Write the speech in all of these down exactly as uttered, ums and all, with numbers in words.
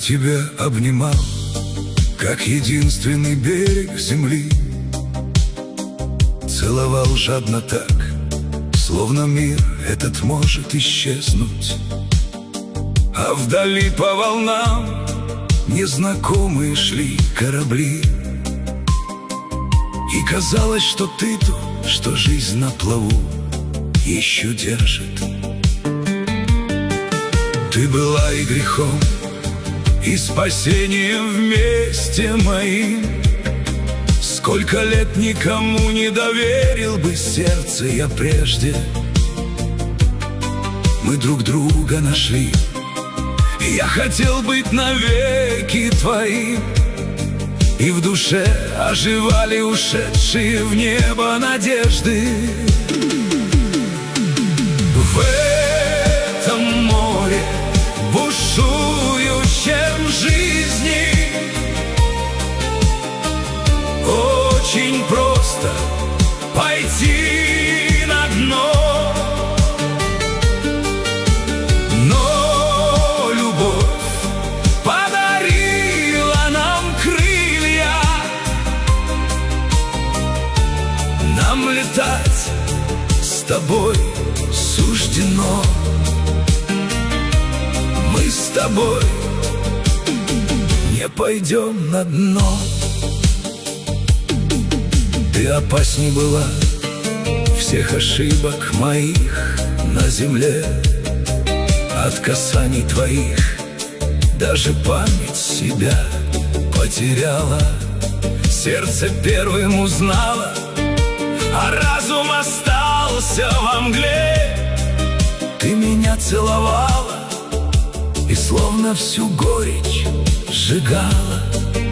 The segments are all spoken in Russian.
тебя обнимал, как единственный берег земли. Целовал жадно так, словно мир этот может исчезнуть. А вдали по волнам незнакомые шли корабли. И казалось, что ты тут, что жизнь на плаву еще держит. Ты была и грехом, и спасением вместе моим. Сколько лет никому не доверил бы сердце я прежде. Мы друг друга нашли, и я хотел быть навеки твоим. И в душе оживали ушедшие в небо надежды. В этом море бушующем жизни очень просто пойти на дно. Но любовь подарила нам крылья, нам летать с тобой суждено. Мы с тобой не пойдем на дно. Ты опасней была всех ошибок моих на земле. От касаний твоих даже память себя потеряла. Сердце первым узнало, а разум остался во мгле. Ты меня целовала и словно всю горечь сжигала.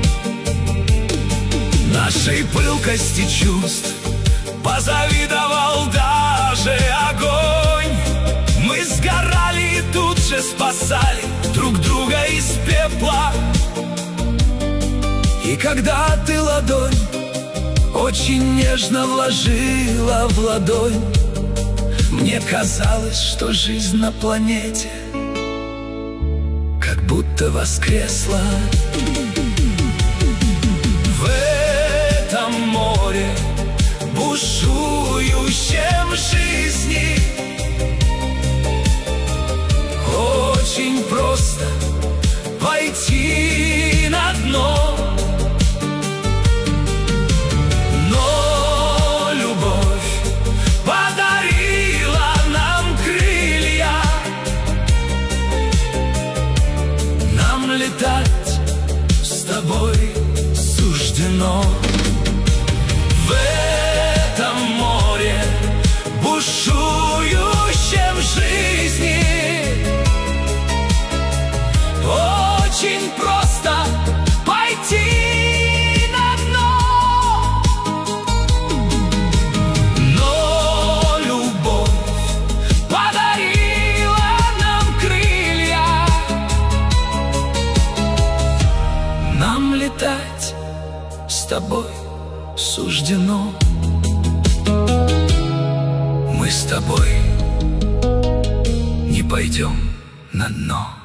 Нашей пылкости чувств позавидовал даже огонь. Мы сгорали и тут же спасали друг друга из пепла. И когда ты ладонь очень нежно вложила в ладонь, мне казалось, что жизнь на планете как будто воскресла. В этом море бушующем жизни очень просто пойти на дно. Но любовь подарила нам крылья, нам летать с тобой суждено. В этом море бушующем жизни очень просто пойти на дно. Но любовь подарила нам крылья, нам летать с тобой суждено. Мы с тобой не пойдем на дно.